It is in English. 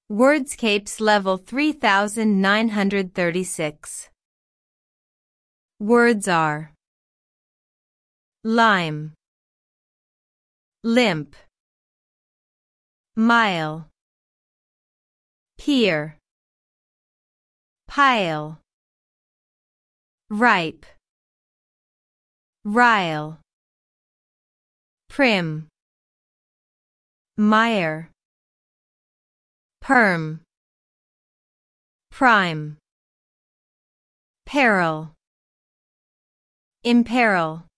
Wordscapes level 3936. Words are lime, limp, mile, peer, pile, ripe, rile, prim, mire, perm, prime, peril, imperil.